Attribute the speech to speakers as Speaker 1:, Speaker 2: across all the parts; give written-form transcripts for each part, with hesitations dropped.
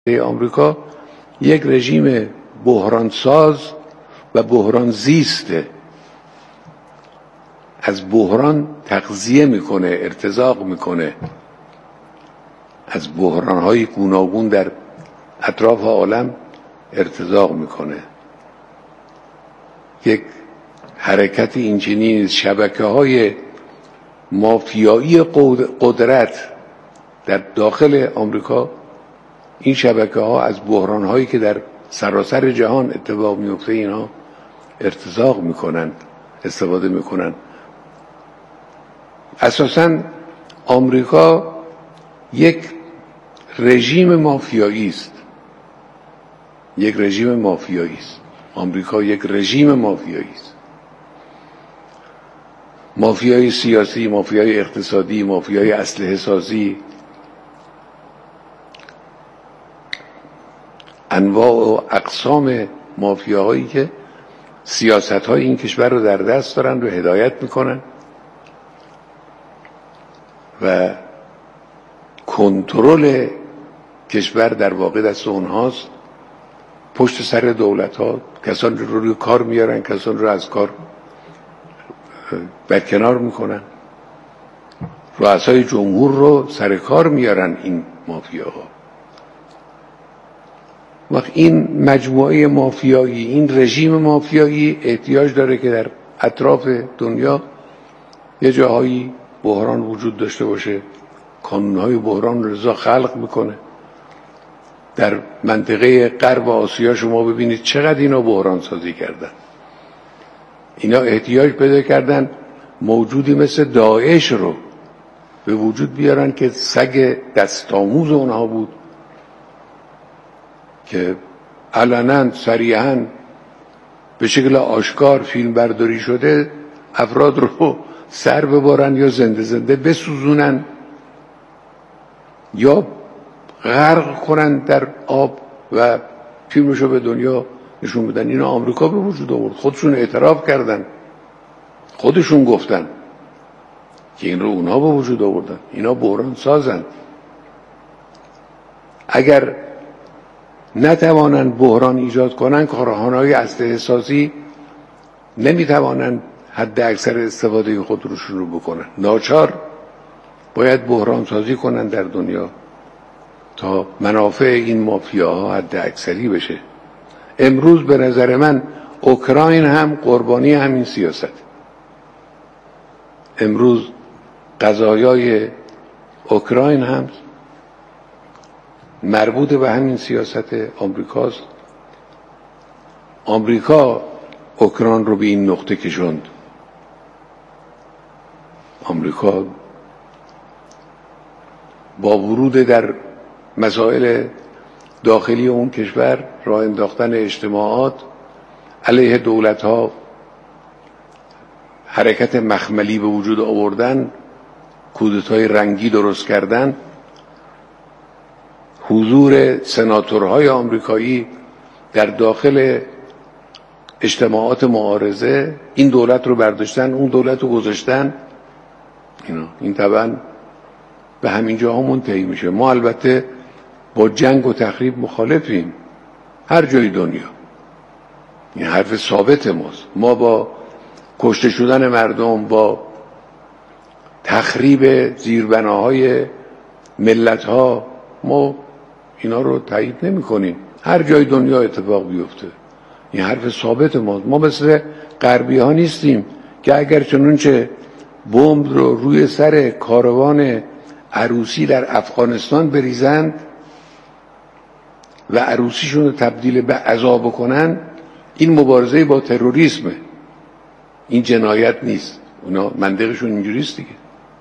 Speaker 1: آمریکا یک رژیم بحرانساز و بحران زیسته، از بحران تغذیه میکنه، ارتزاق میکنه، از بحرانهای گوناگون در اطراف عالم ارتزاق میکنه. یک حرکت اینچنین شبکه‌های مافیایی قدرت در داخل آمریکا، این شبکه‌ها از بحران‌هایی که در سراسر جهان اتفاق میفته اینا ارتزاق میکنند، استفاده میکنند. اساساً آمریکا یک رژیم مافیایی است. یک رژیم مافیایی است. آمریکا یک رژیم مافیایی است. مافیای سیاسی، مافیای اقتصادی، مافیای اسلحه سازی، انواع و اقسام مافیاهایی که سیاست‌های این کشور رو در دست دارن و هدایت میکنن و کنترل کشور در واقع دست اونهاست. پشت سر دولت‌ها کسان رو روی کار میارن، کسان رو از کار برکنار میکنن، رؤسای جمهور رو سر کار میارن این مافیاها. وقت این مجموعه مافیایی، این رژیم مافیایی احتیاج داره که در اطراف دنیا یه جاهایی بحران وجود داشته باشه. کانونهای بحران رضا خلق میکنه. در منطقه غرب آسیا شما ببینید چقدر اینا بحران سازی کردن. اینا احتیاج پیدا کردن موجودی مثل داعش رو به وجود بیارن که سگ دستآموز اونها بود، که علنا صریحا به شکل آشکار فیلم برداری شده افراد رو سر ببرن یا زنده زنده بسوزونن یا غرق کنن در آب و فیلمشو به دنیا نشون بدن. اینا آمریکا به وجود آورد، خودشون اعتراف کردن، خودشون گفتن که این رو اونها به وجود آوردن. اینا بحران سازن. اگر نتوانند بحران ایجاد کنند، کارخانه‌های اسلحه سازی نمیتوانند حد اکثر استفاده خود رو شروع بکنن. ناچار باید بحران سازی کنند در دنیا تا منافع این مافیاها حد اکثری بشه. امروز به نظر من اوکراین هم قربانی همین سیاست. امروز قضایای اوکراین هم مربوط به همین سیاست آمریکاست. آمریکا اوکراین رو به این نقطه کشوند. آمریکا با ورود در مسائل داخلی اون کشور، راه انداختن اجتماعات علیه دولت‌ها، حرکت مخملی به وجود آوردن، کودتای رنگی درست کردن، حضور سناتورهای آمریکایی در داخل اجتماعات معارضه، این دولت رو برداشتن اون دولت رو گذاشتن. این طبعا به همین جاها منتهی میشه. ما البته با جنگ و تخریب مخالفیم هر جای دنیا، این حرف ثابت ماست. ما با کشته شدن مردم، با تخریب زیربناهای ملت‌ها، ما اینا رو تایید نمی کنیم. هر جای دنیا اتفاق بیفته این حرف ثابت ماست. ما مثل غربی ها نیستیم که اگر چنانچه بمب رو روی سر کاروان عروسی در افغانستان بریزند و عروسیشون رو تبدیل به عزا بکنن، این مبارزه با تروریسمه، این جنایت نیست. اونا منطقشون اینجوریست دیگه.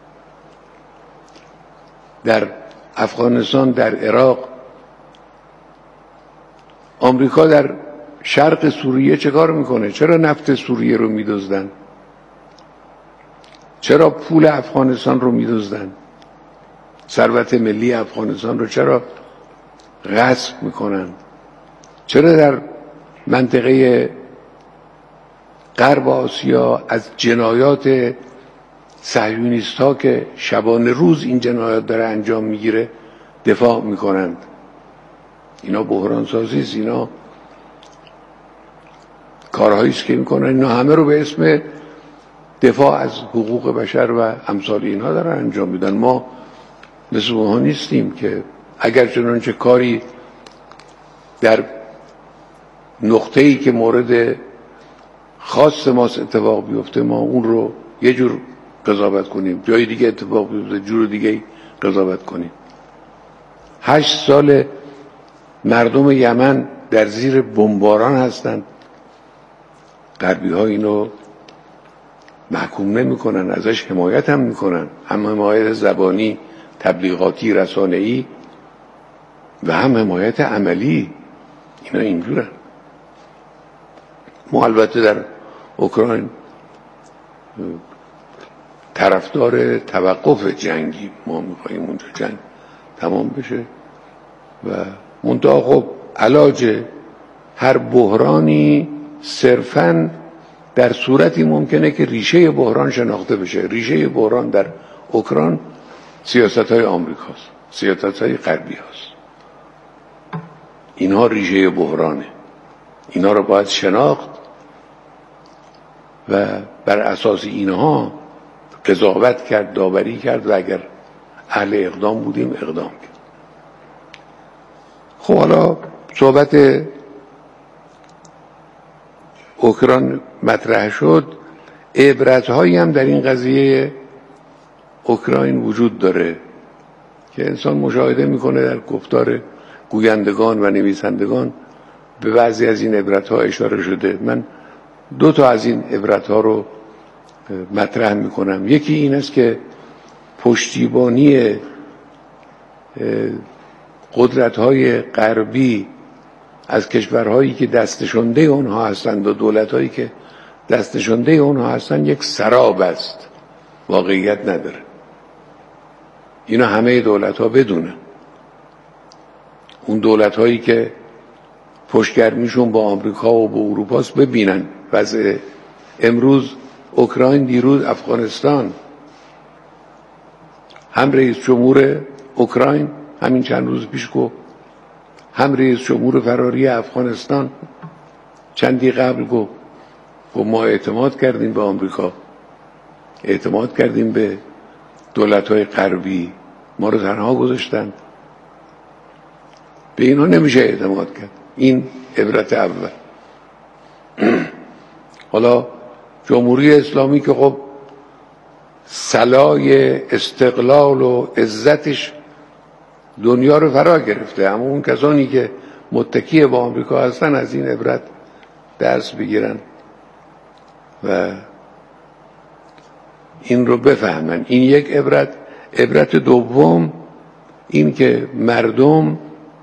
Speaker 1: در افغانستان، در عراق، آمریکا در شرق سوریه چه کار میکنه؟ چرا نفت سوریه رو میدزدن؟ چرا پول افغانستان رو میدزدن؟ ثروت ملی افغانستان رو چرا غصب میکنن؟ چرا در منطقه غرب آسیا از جنایات صهیونیست ها که شبانه روز این جنایات داره انجام میگیره دفاع میکنند؟ اینا بحران سازی است، اینا کارهایی است که میکنن، اینا همه رو به اسم دفاع از حقوق بشر و امثال اینها دارن انجام میدن. ما مثل اونها نیستیم که اگر چنانچه کاری در نقطه‌ای که مورد خاص ماست اتفاق بیفته ما اون رو یه جور قضاوت کنیم، جای دیگه اتفاق بیفته جور دیگه قضاوت کنیم. 8 سال مردم یمن در زیر بمباران هستند، غربی ها اینو محکوم نمی کنن، ازش حمایت هم می کنن، هم حمایت زبانی، تبلیغاتی، رسانه‌ای و هم حمایت عملی. اینا اینجورن. ما البته در اوکراین طرفدار توقف جنگی، ما میخواییم اونجا جنگ تمام بشه و منتها خب علاج هر بحرانی صرفاً در صورتی ممکنه که ریشه بحران شناخته بشه. ریشه بحران در اوکراین سیاست‌های آمریکاست، سیاست‌های غربی هست. اینها ریشه بحرانه، اینا رو باید شناخت و بر اساس اینها قضاوت کرد، داوری کرد و اگر اهل اقدام بودیم اقدام کرد. خب حالا صحبت اوکراین مطرح شد، عبرت‌هایی هم در این قضیه اوکراین وجود داره که انسان مشاهده میکنه در گفتار گویندگان و نویسندگان. به بعضی از این عبرت‌ها اشاره شده. من 2 تا از این عبرت‌ها رو مطرح میکنم. یکی این است که پشتیبانی قدرت‌های غربی از کشورهایی که دستشونده اونها هستند و دولت‌هایی که دستشونده اونها هستند یک سراب است، واقعیت نداره. اینا همه دولت‌ها بدونن. اون دولت‌هایی که پشتگرمیشون با آمریکا و با اروپاست ببینن وضع امروز اوکراین، دیروز افغانستان. هم رئیس جمهور اوکراین همین چند روز پیش گفت، هم رئیس جمهور فراری افغانستان چندی قبل گفت ما اعتماد کردیم به آمریکا، اعتماد کردیم به دولت‌های غربی، ما رو تنها گذاشتند. به اینها نمیشه اعتماد کرد. این عبرت اول. حالا جمهوری اسلامی که خب صلای استقلال و عزتش دنیا رو فرا گرفته، اما اون کسانی که متکی با آمریکا هستن از این عبرت درس بگیرن و این رو بفهمن. این یک عبرت. عبرت دوم این که مردم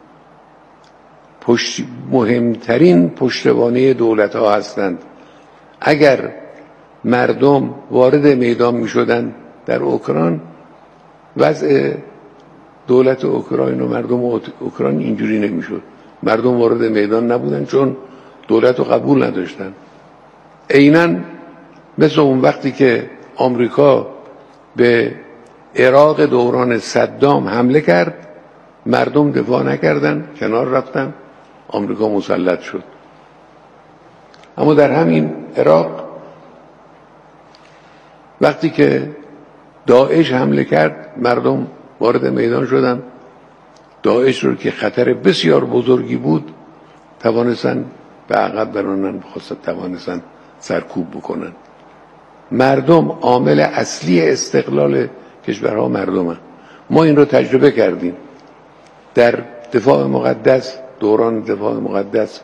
Speaker 1: مهمترین پشتوانه دولت ها هستند. اگر مردم وارد میدان می شدن در اوکراین، وضع دولت اوکراین و مردم اوکراین اینجوری نمی شد. مردم وارد میدان نبودن چون دولت رو قبول نداشتن. عیناً مثل اون وقتی که آمریکا به عراق دوران صدام حمله کرد، مردم دفاع نکردن، کنار رفتن، آمریکا مسلط شد. اما در همین عراق وقتی که داعش حمله کرد، مردم وارد میدان شدن. داعش رو که خطر بسیار بزرگی بود توانستن به عقب برانن، توانستن سرکوب بکنن. مردم عامل اصلی استقلال کشورها مردمن. ما این رو تجربه کردیم در دفاع مقدس، دوران دفاع مقدس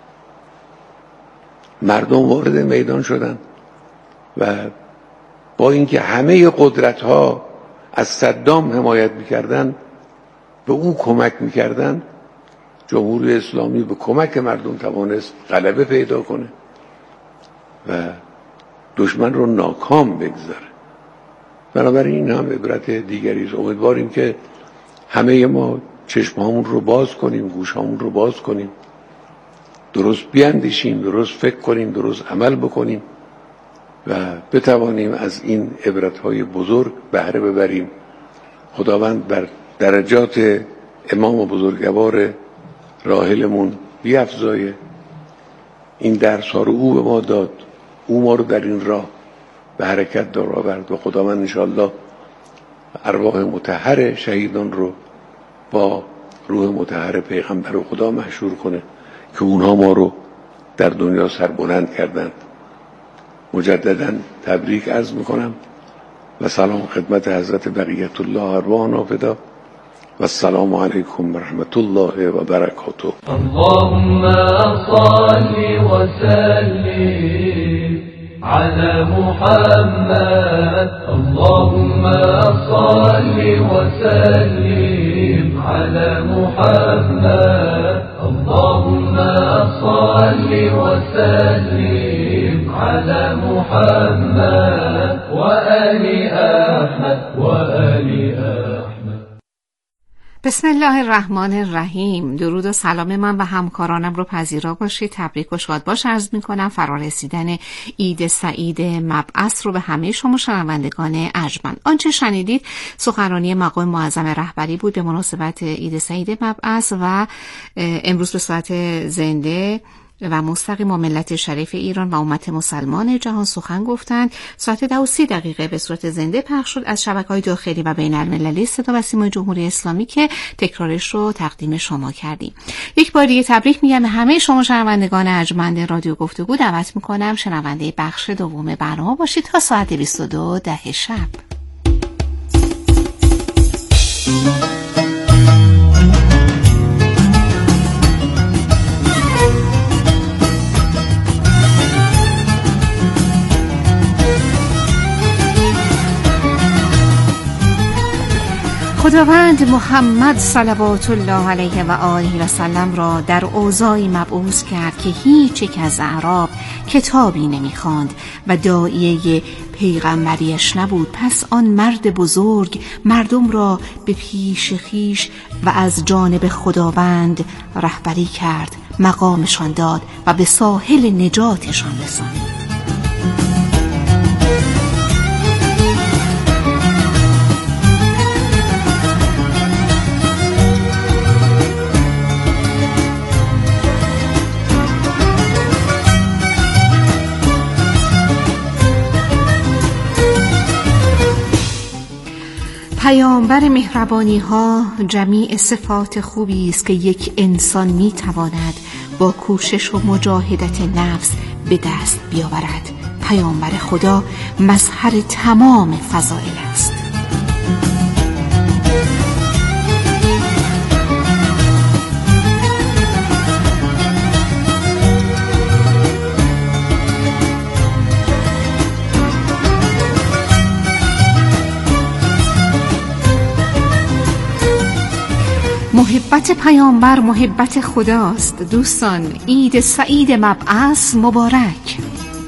Speaker 1: مردم وارد میدان شدن و با اینکه همه قدرت ها از صدام حمایت میکردن، به او کمک میکردن، جمهوری اسلامی به کمک مردم توانست غلبه پیدا کنه و دشمن رو ناکام بگذاره. بنابراین این هم عبرت دیگری است. امیدواریم که همه ما چشمامون رو باز کنیم، گوشامون رو باز کنیم، درست بیاندیشیم، درست فکر کنیم، درست عمل بکنیم و بتوانیم از این عبرت‌های بزرگ بهره ببریم. خداوند بر درجات امام و بزرگوار راحلمون بیفزایه. این درس ها رو او به ما داد، او ما رو در این راه به حرکت در آورد و خداوند انشاءالله ارواح مطهر شهیدان رو با روح مطهر پیغمبر و خدا محشور کنه که اونها ما رو در دنیا سربلند کردند. مجددا تبریک عرض میکنم و سلام خدمت حضرت بقیت الله ارواحنا فدا و السلام علیکم و رحمت الله و برکاته.
Speaker 2: اللهم صل وسلم على محمد. اللهم صل وسلم على محمد. اللهم صل وسلم على محمد وآل أحمد وآل أحمد.
Speaker 3: بسم الله الرحمن الرحیم. درود و سلام من و همکارانم رو پذیرا باشید. تبریک و شادباش عرض میکنم. فرارسیدن عید سعید مبعث رو به همه شما شنوندگان ارجمند. آنچه شنیدید سخنرانی مقام معظم رهبری بود به مناسبت عید سعید مبعث و امروز به صورت زنده و مستقیم با ملت شریف ایران و امت مسلمان جهان سخن گفتند. ساعت 10:30 به صورت زنده پخش شد از شبکه‌های داخلی و بین المللی صدا و سیمای جمهوری اسلامی که تکرارش رو تقدیم شما کردیم. یک بار دیگه تبریک میگم به همه شما شنوندگان ارجمند رادیو گفتگو. دعوت میکنم شنونده بخش دوم برنامه باشید تا ساعت 22:10 شب. خداوند محمد صلوات الله علیه و آله و سلم را در اوضاعی مبعوث کرد که هیچ یک از اعراب کتابی نمی‌خواند و داعیه پیغمبریش نبود. پس آن مرد بزرگ مردم را به پیش خویش و از جانب خداوند رهبری کرد، مقامشان داد و به ساحل نجاتشان رساند. پیامبر مهربانی ها جمیع صفات خوبی است که یک انسان می تواند با کوشش و مجاهدت نفس به دست بیاورد. پیامبر خدا مظهر تمام فضائل است. محبت پیامبر محبت خداست. دوستان، عید سعید مبعث مبارک.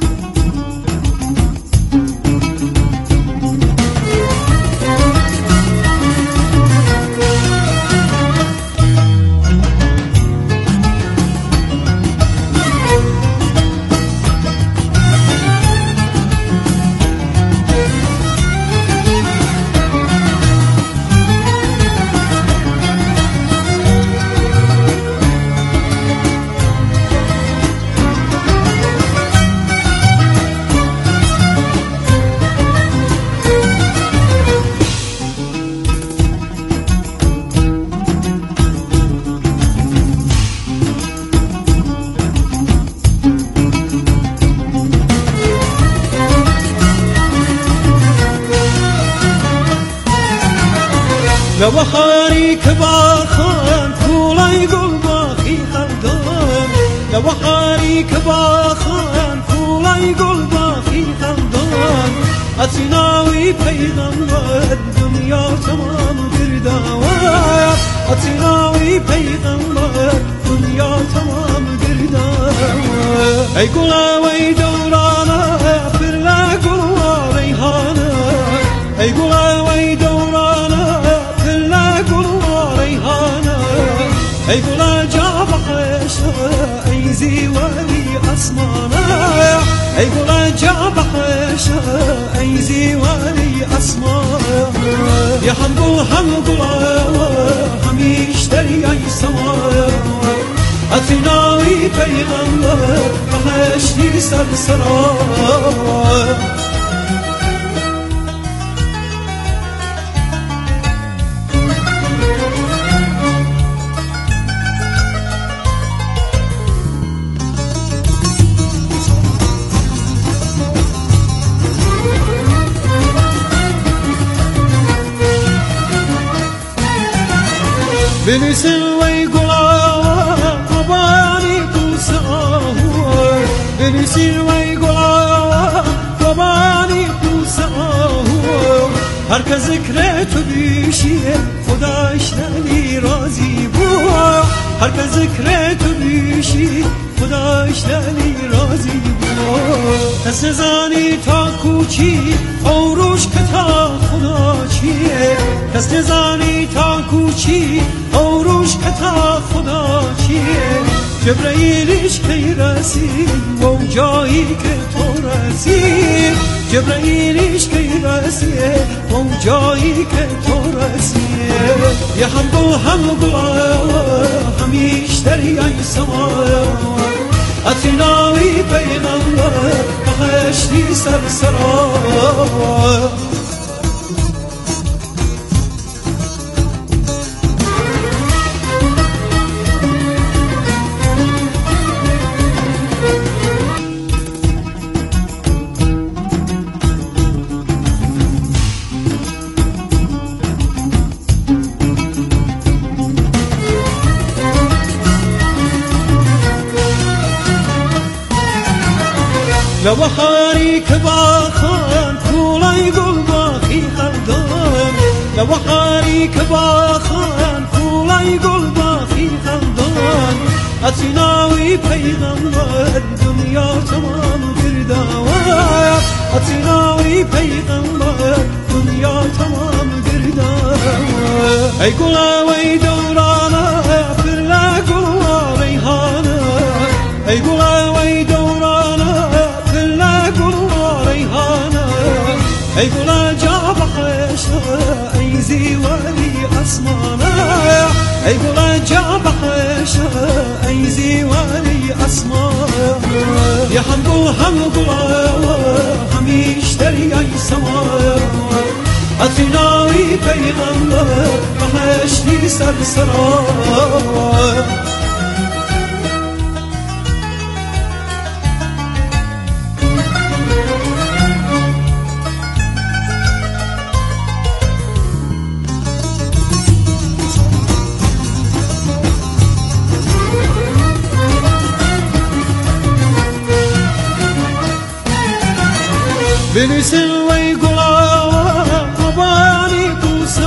Speaker 4: لوحاری که باخان پولای گل باخی خندان، لوحاری که باخان پولای گل باخی خندان، از ایناوی پیغمبر دنیا تمام گرداوار، از ایناوی پیغمبر دنیا تمام گرداوار. ای گلا وی دورانا فرلا گل ریحانا، ای گلا وی دورانا ای گل جا بخشا ای زیواری اسمانا، ای گل جا بخشا ای زیواری اسمانا. یا هم گل هم گل همیش دری ای سما، اتینای پیغمبر بهشتی سرسرا بنسل وی گلا قبانی کوسه بنسل وی گلا قبانی کوسه هر که ذکر تو بیشیه خداش نلی راضی بود هر که ذکر تو بیشی خداش نلی راضی بود دست زنی تا کوچی اوروش که تا خدا چیه دست زنی تا کوچی اوروش که تا خدا چیه جبرائیلش کی رسید و جایی که تو رسید جبرائیلش کی رسید و جایی که تو رسید یه هم دو هم همیش دریای سما اتینای پیغمبر بهشتی سرسرا لوحاری که باخان کولای گل باخی خلدان لوحاری که باخان کولای گل باخی خلدان اتیناوی پیغمبر دنیا تمام گرداوان اتیناوی پیغمبر دنیا تمام گرداوان ای گلاوی دورانا فرلا گل ریحانا ای گلاوی دورانا ای گل جا بخشا ای زیوانی اسمانا ای گل جا بخشا ای زیوانی اسمانا یا هم گل همیش دریای سما اتینای پیغمبر بهشتی سرسرا بنسل وی گلا قبانی کوسه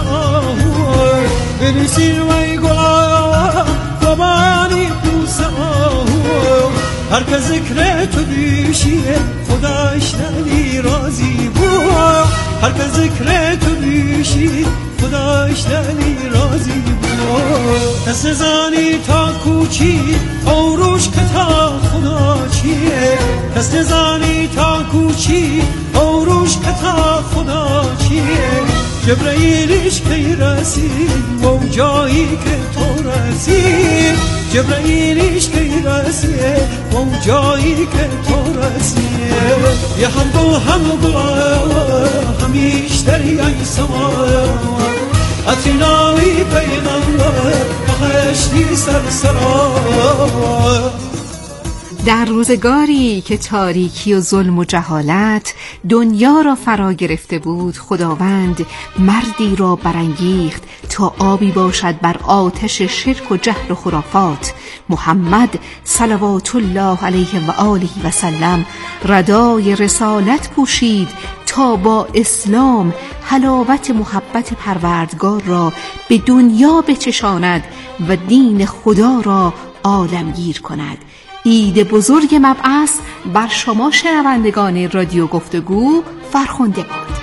Speaker 4: بنسل وی گلا قبانی کوسه هر که ذکر تو بیشیه خداش نلی راضی بود هر که ذکر تو بیشی خداش نلی راضی بود دست زنی تا کوچی اوروش که تا خدا چیه دست زنی تا کوچی اوروش که تا خدا چیه جبرائیلش کی رسید و جایی که تو رسید جبرائیلش کی رسید و جایی که تو رسید یه هم دو هم همیش دریای سما اتینای پیغمبر بهشتی سرسرا
Speaker 3: در روزگاری که تاریکی و ظلم و جهالت دنیا را فرا گرفته بود خداوند مردی را برانگیخت تا آبی باشد بر آتش شرک و جهل و خرافات محمد صلوات الله علیه و آله و سلم ردای رسالت پوشید تا با اسلام حلاوت محبت پروردگار را به دنیا بچشاند و دین خدا را عالمگیر کند. عید بزرگ مبعث بر شما شنوندگان رادیو گفتگو فرخنده باد.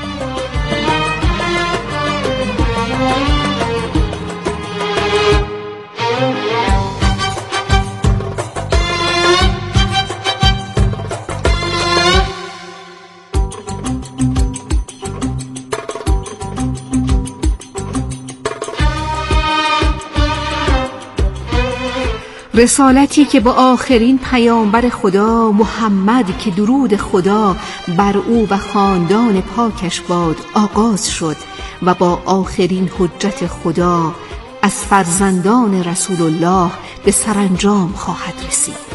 Speaker 3: رسالتی که با آخرین پیامبر خدا محمد که درود خدا بر او و خاندان پاکش باد آغاز شد و با آخرین حجت خدا از فرزندان رسول الله به سرانجام خواهد رسید.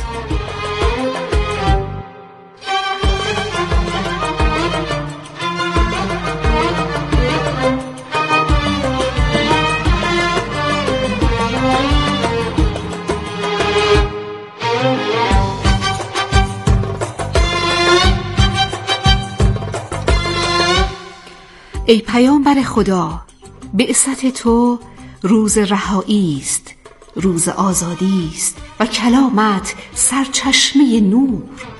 Speaker 3: ای پیامبر خدا، بعثت تو روز رهایی است، روز آزادی است و کلامت سرچشمه نور.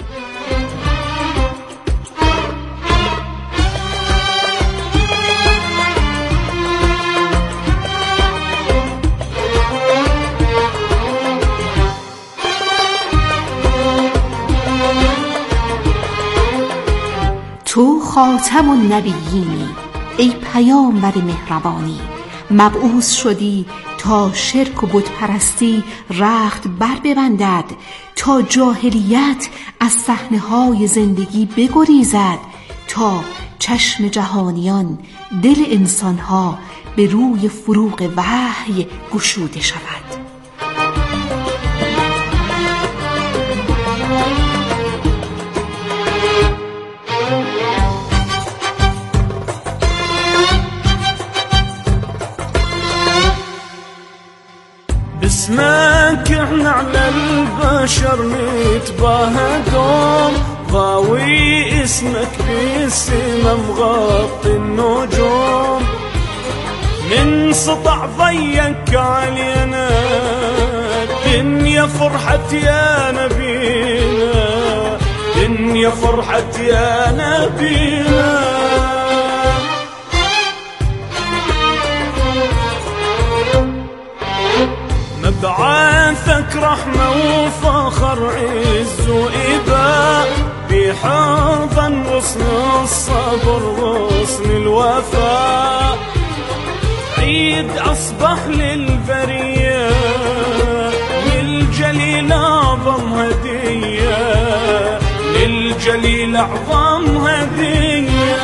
Speaker 3: تو خاتم النبیینی، ای پیامبر مهربانی، مبعوث شدی تا شرک و بت پرستی رخت بر ببندد، تا جاهلیت از صحنه‌های زندگی بگریزد، تا چشم جهانیان دل انسانها به روی فروغ وحی گشوده شود.
Speaker 4: اسمك احنا على البشر نتباهى دوم، ضاوي اسمك بالسما مغطي النجوم، من سطع ضيك علينا الدنيا فرحت يا نبينا، دنيا فرحت يا نبينا. مبعثك رحمة وفخر عز وإباء، بحضن غصن الصبر غصن الوفاء، عيد أصبح للبرية للجليل أعظم هدية، للجليل أعظم هدية.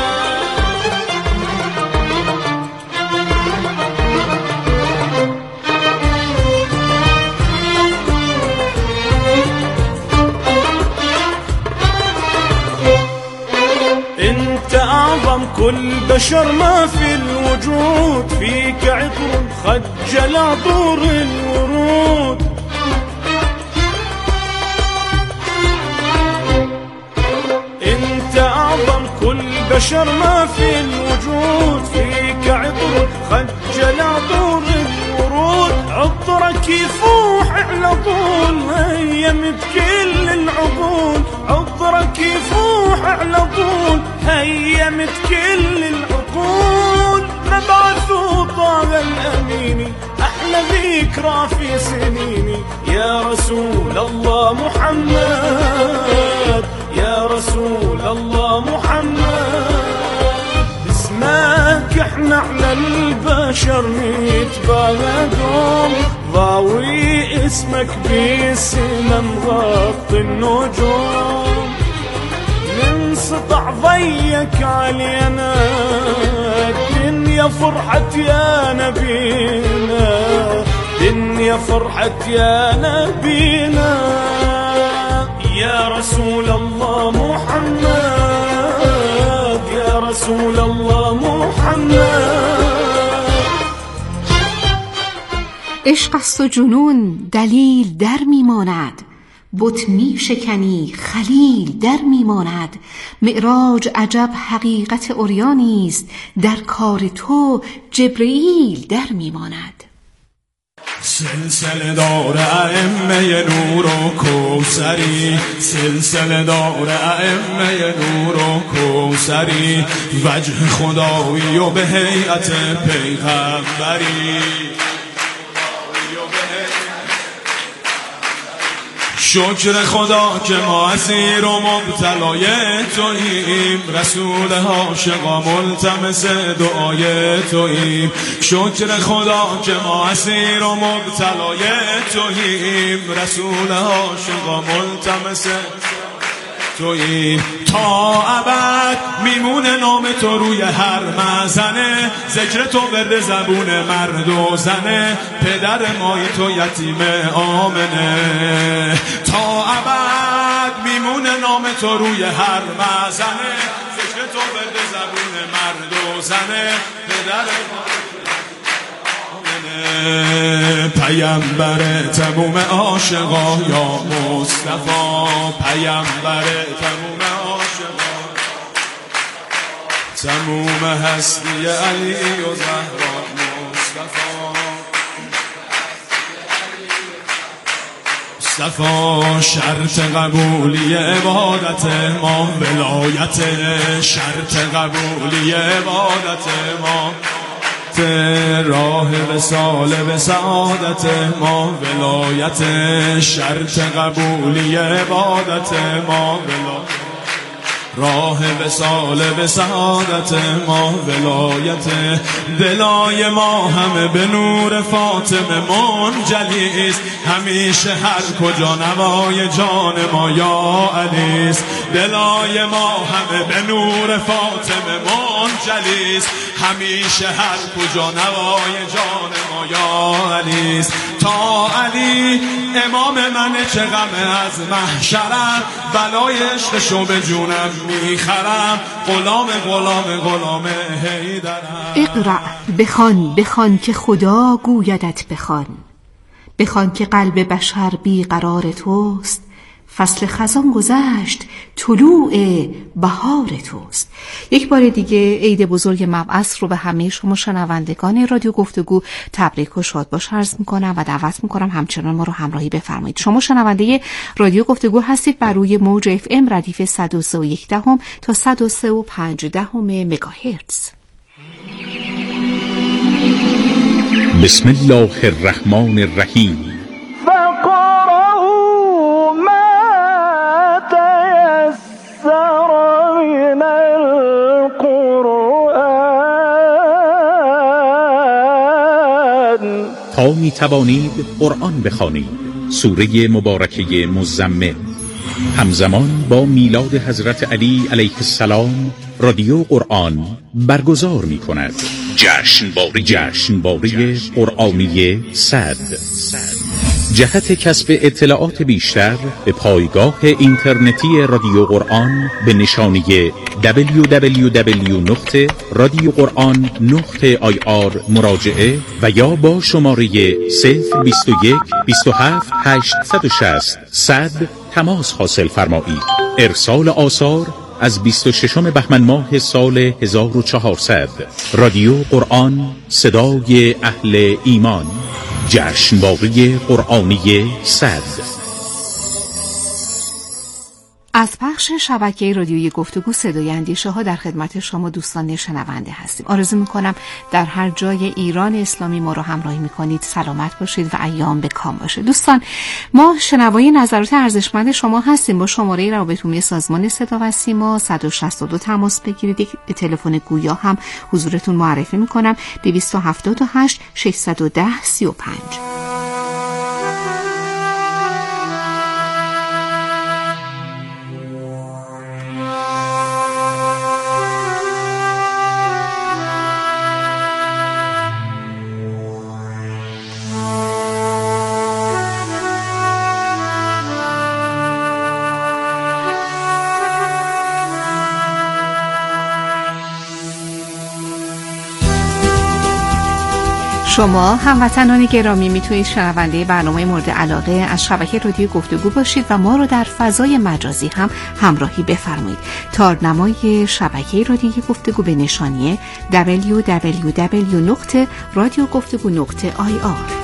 Speaker 4: كل بشر ما في الوجود، فيك عطر خجل عطور الورود، انت اعظم كل بشر ما في الوجود، فيك عطر خجل عطور الورود، عطرك يفوح على طول هيمت كل العقول، عطرك يفوح على طول هيمت كل العقول. مبعث طه الأميني أحلى ذكرى في سنيني، يا رسول الله محمد، يا رسول الله محمد. اسمك احنا على البشر نتباهى دوم، ضاوي اسمك بالسما مغطي النجوم، من سطع ضيك علينا الدنيا فرحت يا نبينا، دنيا فرحت يا نبينا. يا رسول الله محمد، يا رسول الله محمد.
Speaker 3: عشق است و جنون دلیل در میماند، بت می شکنی خلیل در میماند، معراج عجب حقیقت عریانی است، در کار تو جبرئیل در میماند.
Speaker 5: سلسله دار ائمه نور و کوثری، سلسله دار ائمه نور و کوثری، وجه خدایی و به هیئت پیغمبری، شکر خدا که ما اسیر و مبتلای توییم، رسول عاشقا ملتمس دعای توییم. شکر خدا که ما اسیر و مبتلای توییم، رسول عاشقا ملتمس توییم. تا ابد میمونه نام تو روی هر مزنه، ذکر تو ورد زبون مرد و زنه، پدر مای تو یتیم آمنه. تا ابد میمونه نام تو روی هر مزنه، ذکر تو ورد زبون مرد و زنه، پدر پیامبر تموم عاشقا یا مصطفی، پیامبر تموم عاشقا، تموم هستی علی و زهرا مصطفی. شرط قبولی عبادت ما ولایت، شرط قبولی عبادت ما راه وصال به سعادت ما ولایت، شرط قبولی عبادت ما ولایت، راه وصال به سعادت ما ولایت. دلای ما همه به نور فاطمه منجلیست، همیشه هر کجا نوای جان ما یا علیست. دلای ما همه به نور فاطمه منجلیست، همیشه هر کجا نوای جان ما یا علیست. تا علی امام من چه غم از محشرم، بلای عشقشو به جونم میخرم، غلام حیدرم.
Speaker 3: اقرأ، بخوان که خدا گویدت بخوان که قلب بشر بیقرار توست، فصل خزان گذشت طلوع بهار توست. یک بار دیگه عید بزرگ مبعث رو به همه شما شنوندگان رادیو گفتگو تبریک و شادباش عرض میکنم و دعوت میکنم همچنان ما رو همراهی بفرمایید. شما شنونده رادیو گفتگو هستید بر روی موج FM ردیف 103.1 تا 103.5 مگاهرتز.
Speaker 6: بسم الله الرحمن الرحیم. تا می توانید قرآن بخوانید. سوره مبارکه مزمل. همزمان با میلاد حضرت علی علیه السلام رادیو قرآن برگزار می کند جشنواره قرآنی صد. جهت کسب اطلاعات بیشتر به پایگاه اینترنتی رادیو قرآن به نشانی www.radioquran.ir مراجعه و یا با شماره 021 27 860 100 تماس حاصل فرمایید. ارسال آثار از 26 بهمن ماه سال 1400. رادیو قرآن، صدای اهل ایمان. جشنواره قرآنی صد.
Speaker 3: از پخش شبکه رادیویی گفتگو صدای اندیشه ها در خدمت شما دوستان شنونده هستیم. آرزو میکنم در هر جای ایران اسلامی ما رو همراهی میکنید سلامت باشید و ایام به کام باشه. دوستان، ما شنوای نظرات ارزشمند شما هستیم. با شماره روابط عمومی سازمان صدا و سیما 162 تماس بگیرید. یک تلفن گویا هم حضورتون معرفی میکنم 278 610 35. شما هموطنان گرامی میتونید شنونده برنامه مورد علاقه از شبکه رادیو گفتگو باشید و ما رو در فضای مجازی هم همراهی بفرمایید. تارنمای شبکه رادیو گفتگو به نشانی www.radiogفتگو.ir.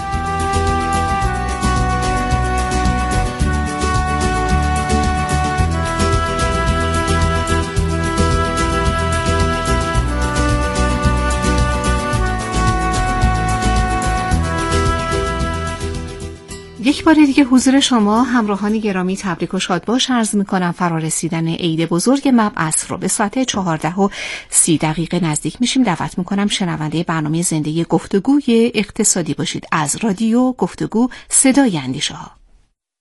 Speaker 3: یک بار دیگه حضور شما همراهان گرامی تبریک و شادباش عرض میکنم. فرارسیدن عید بزرگ مبعث رو به ساعت 14:30 نزدیک میشیم. دعوت میکنم شنونده برنامه زنده گفتگوی اقتصادی باشید از رادیو گفتگو صدای اندیشه ها.